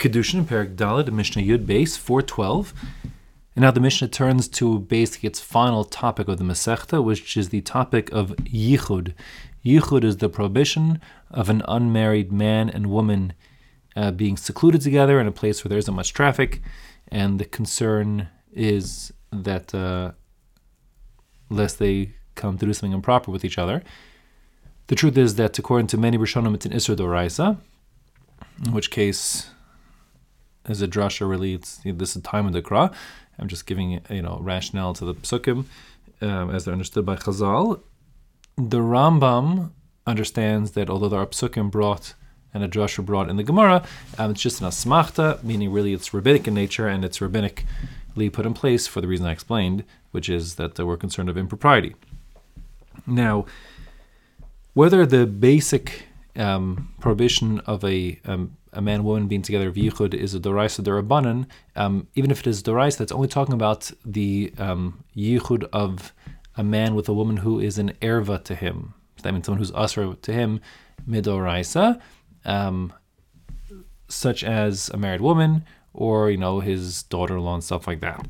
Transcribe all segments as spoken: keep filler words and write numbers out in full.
Kedushin, Perek Daled, Mishnah Yud Beis, four twelve. And now the Mishnah turns to basically its final topic of the Masechta, which is the topic of Yichud. Yichud is the prohibition of an unmarried man and woman uh, being secluded together in a place where there isn't much traffic, and the concern is that uh, lest they come to do something improper with each other. The truth is that according to many Rishonim, it's an Isser Doraisa, in which case, as a drasha, really, it's, this is time of the Kra. I'm just giving you know rationale to the psukim um, as they're understood by Chazal. The Rambam understands that although there are psukim brought and a drasha brought in the Gemara, um, it's just an asmachta, meaning really it's rabbinic in nature and it's rabbinically put in place for the reason I explained, which is that uh, we're concerned of impropriety. Now, whether the basic um, prohibition of a um, a man and woman being together of yichud is a doraisa derabanan, um, even if it is doraisa, that's only talking about the um, yichud of a man with a woman who is an erva to him. So that means someone who's asra to him, midoraisa, um, such as a married woman or you know his daughter-in-law and stuff like that.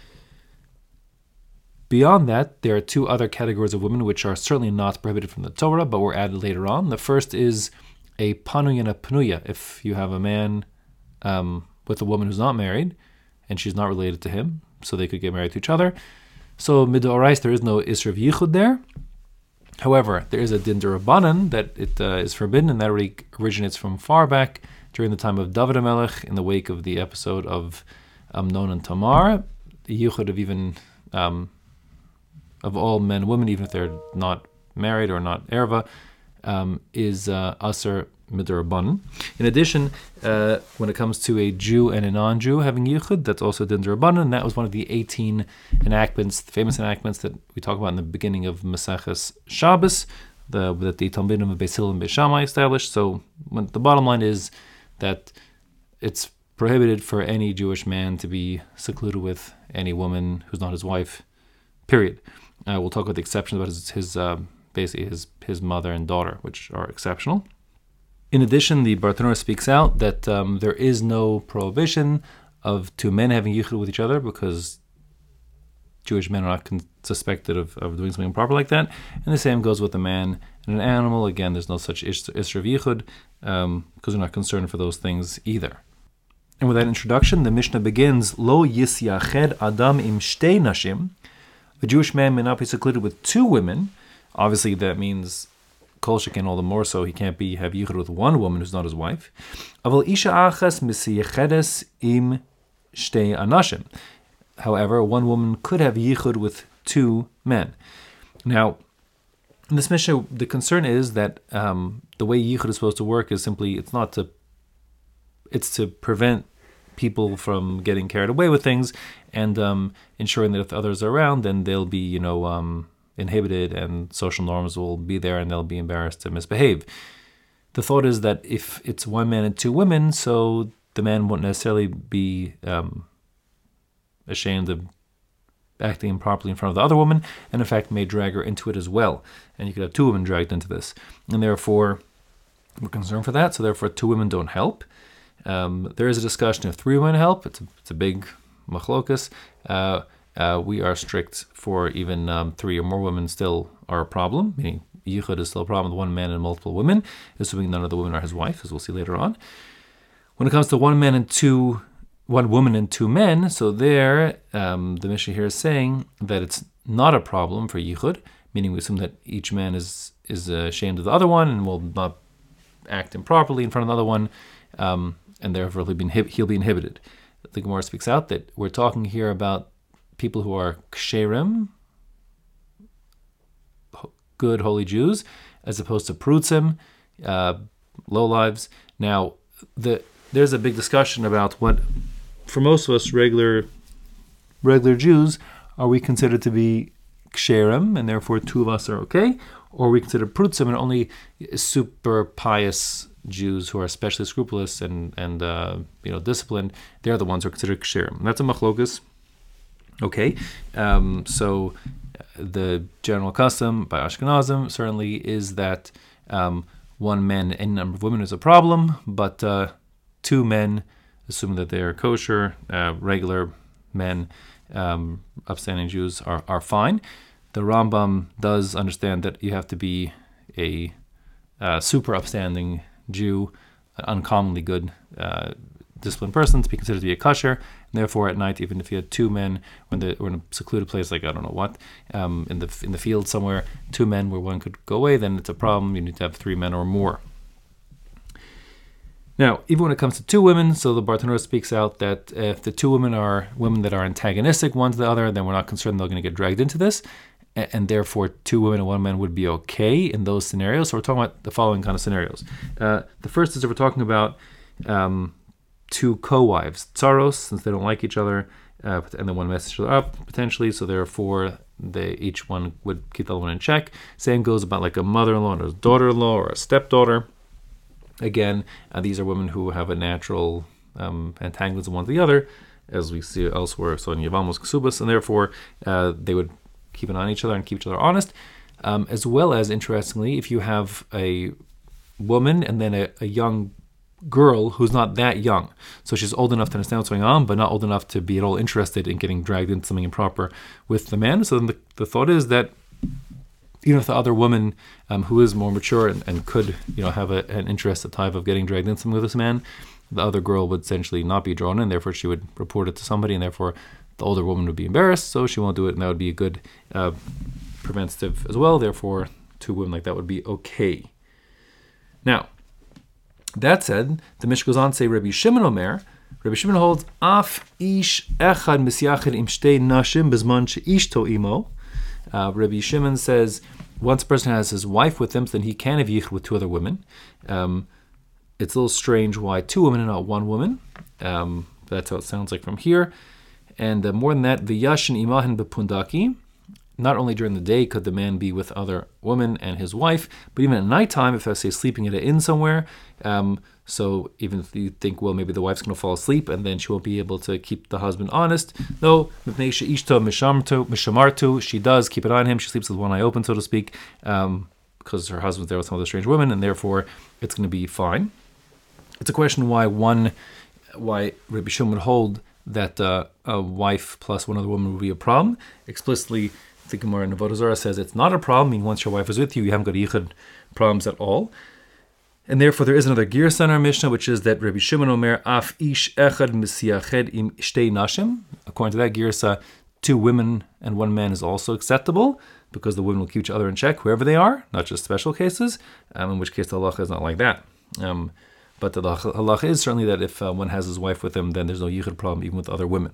Beyond that, there are two other categories of women which are certainly not prohibited from the Torah, but were added later on. The first is a panuy and a pnuya. If you have a man um, with a woman who's not married, and she's not related to him, so they could get married to each other. So midorais, there is no isra of yichud there. However, there is a din derabanan that it uh, is forbidden, and that already originates from far back during the time of David HaMelech, in the wake of the episode of Amnon and Tamar. The yichud of even um, of all men and women, even if they're not married or not erva, um, is uh, aser midrabanan. In addition, uh, when it comes to a Jew and a non-Jew having yichud, that's also din derabanan, and that was one of the eighteen enactments, the famous enactments that we talk about in the beginning of Maseches Shabbos, the, that the Talmidim of Beis Hillel and Beis Shammai established. So when, the bottom line is that it's prohibited for any Jewish man to be secluded with any woman who's not his wife, period. Uh, we'll talk about the exceptions about his, his uh, basically his his mother and daughter, which are exceptional. In addition, the Bartanura speaks out that um, there is no prohibition of two men having yichud with each other because Jewish men are not con- suspected of, of doing something improper like that. And the same goes with a man and an animal. Again, there's no such isra of yichud um, because we're not concerned for those things either. And with that introduction, the Mishnah begins, Lo yisyached adam im shtei nashim. A Jewish man may not be secluded with two women. Obviously, that means kol shekin, all the more so he can't be have yichud with one woman who's not his wife. Aval isha achas misiyechedes im shtei anashim. However, one woman could have yichud with two men. Now, in this Mishnah, the concern is that um, the way yichud is supposed to work is simply it's not to it's to prevent people from getting carried away with things and um, ensuring that if others are around, then they'll be, you know, um, inhibited and social norms will be there and they'll be embarrassed to misbehave. The thought is that if it's one man and two women, so the man won't necessarily be um, ashamed of acting improperly in front of the other woman, and in fact may drag her into it as well. And you could have two women dragged into this. And therefore, we're concerned for that, so therefore two women don't help. Um, there is a discussion if three women help. It's a, it's a big machlokas. Uh, uh, we are strict for even um, three or more women still are a problem, meaning yichud is still a problem with one man and multiple women, assuming none of the women are his wife, as we'll see later on. When it comes to one man and two, one woman and two men, so there, um, the Mishnah here is saying that it's not a problem for yichud, meaning we assume that each man is is ashamed of the other one and will not act improperly in front of the other one. Um, and therefore he'll be, inhib- he'll be inhibited. The Gemara speaks out that we're talking here about people who are ksherim, good holy Jews, as opposed to prutzim, uh, lowlives. Now, the, there's a big discussion about what, for most of us regular regular Jews, are we considered to be ksherim, and therefore two of us are okay, or are we considered prutzim and only super pious Jews who are especially scrupulous and and uh, you know disciplined, they're the ones who are considered ksherim. That's a machlokas. Okay, um, so the general custom by Ashkenazim certainly is that um, one man and any number of women is a problem, but uh, two men, assuming that they are kosher, uh, regular men, um, upstanding Jews are, are fine. The Rambam does understand that you have to be a uh, super upstanding Jew, an uncommonly good uh, disciplined person to be considered to be a kosher. And therefore, at night, even if you had two men, when they were in a secluded place like I don't know what, um, in the in the field somewhere, two men where one could go away, then it's a problem. You need to have three men or more. Now, even when it comes to two women, so the Bartanura speaks out that if the two women are women that are antagonistic one to the other, then we're not concerned they're going to get dragged into this, and, and therefore two women and one man would be okay in those scenarios. So we're talking about the following kind of scenarios. Uh, the first is that we're talking about um, two co-wives, tsaros, since they don't like each other, uh, and then one messes each other up, potentially, so therefore they each one would keep the other one in check. Same goes about like a mother-in-law and a daughter-in-law or a stepdaughter. Again, uh, these are women who have a natural um, antagonism one to the other, as we see elsewhere, so in Yevamos Ksubas, and therefore uh, they would keep an eye on each other and keep each other honest. Um, as well as, interestingly, if you have a woman and then a, a young girl who's not that young, so she's old enough to understand what's going on, but not old enough to be at all interested in getting dragged into something improper with the man. So then the, the thought is that even if the other woman um, who is more mature and, and could, you know, have a, an interest, a type of getting dragged into something with this man, the other girl would essentially not be drawn in. Therefore, she would report it to somebody, and therefore the older woman would be embarrassed, so she won't do it, and that would be a good uh, preventative as well. Therefore, two women like that would be okay. Now, that said, the Mishnah goes on to say, Rabbi Shimon Omer, Rabbi Shimon holds, Af ish echad misyachid im shtei nashim bezman she'ishto imo. Uh, Rabbi Shimon says once a person has his wife with him, then he can have yichud with two other women. Um, it's a little strange why two women and not one woman. Um, that's how it sounds like from here. And uh, more than that, the yashin imahin bepundaki. Not only during the day could the man be with other women and his wife, but even at nighttime, if I say sleeping at an inn somewhere, um, so even if you think, well, maybe the wife's going to fall asleep and then she won't be able to keep the husband honest. No, she does keep an eye on him. She sleeps with one eye open, so to speak, um, because her husband's there with some other strange women, and therefore it's going to be fine. It's a question why one, why Rabbi Shimon would hold that uh, a wife plus one other woman would be a problem. Explicitly, the Gemara in Avodah Zarah says it's not a problem. I mean, once your wife is with you, you haven't got yichud problems at all. And therefore, there is another girsa in our Mishnah, which is that Rabbi Shimon Omer, Af ish echad misyached im shtei nashim. According to that girsa, two women and one man is also acceptable, because the women will keep each other in check, whoever they are, not just special cases, um, in which case the halacha is not like that. Um, but the halacha is certainly that if uh, one has his wife with him, then there's no yichud problem even with other women.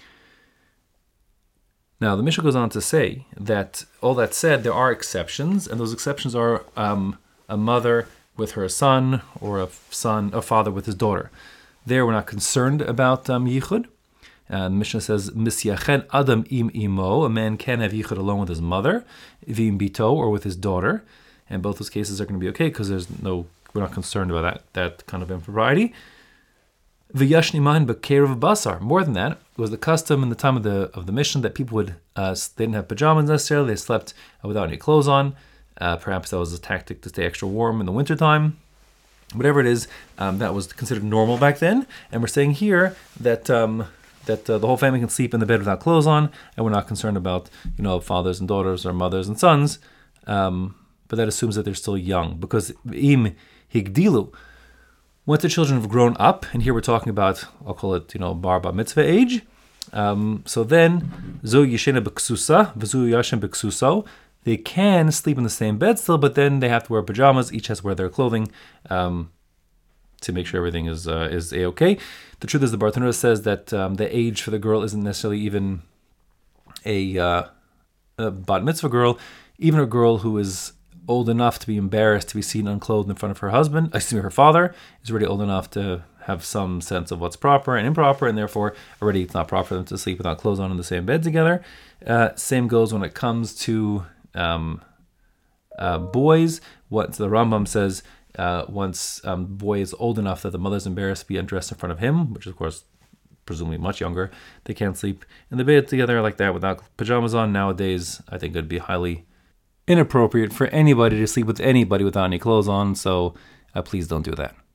Now, the Mishnah goes on to say that, all that said, there are exceptions, and those exceptions are um, a mother with her son, or a son, a father with his daughter. There, we're not concerned about um, yichud. Uh, the Mishnah says, "Misyached adam im imo." A man can have yichud alone with his mother, v'im bito, or with his daughter, and both those cases are going to be okay because there's no, we're not concerned about that that kind of impropriety. V'yashni man b'kerev basar. More than that, it was the custom in the time of the of the mission that people would uh, they didn't have pajamas necessarily. They slept uh, without any clothes on. Uh, perhaps that was a tactic to stay extra warm in the wintertime. Whatever it is, um, that was considered normal back then. And we're saying here that um, that uh, the whole family can sleep in the bed without clothes on, and we're not concerned about, you know, fathers and daughters or mothers and sons. Um, but that assumes that they're still young, because im higdilu. Once the children have grown up, and here we're talking about, I'll call it, you know, bar bat mitzvah age. Um, so then, zo yishena b'ksusa, v'zu yashen b'ksuso. They can sleep in the same bed still, but then they have to wear pajamas. Each has to wear their clothing um, to make sure everything is uh, is a-okay. The truth is, the Bartanura says that um, the age for the girl isn't necessarily even a, uh, a bat mitzvah girl. Even a girl who is old enough to be embarrassed to be seen unclothed in front of her husband, excuse me, her father, is already old enough to have some sense of what's proper and improper, and therefore already it's not proper for them to sleep without clothes on in the same bed together. Uh, same goes when it comes to um, uh, boys. What the Rambam says, uh, once um, boy is old enough that the mother's embarrassed to be undressed in front of him, which is of course presumably much younger, they can't sleep in the bed together like that without pajamas on. Nowadays, I think it would be highly inappropriate for anybody to sleep with anybody without any clothes on, so uh, please don't do that.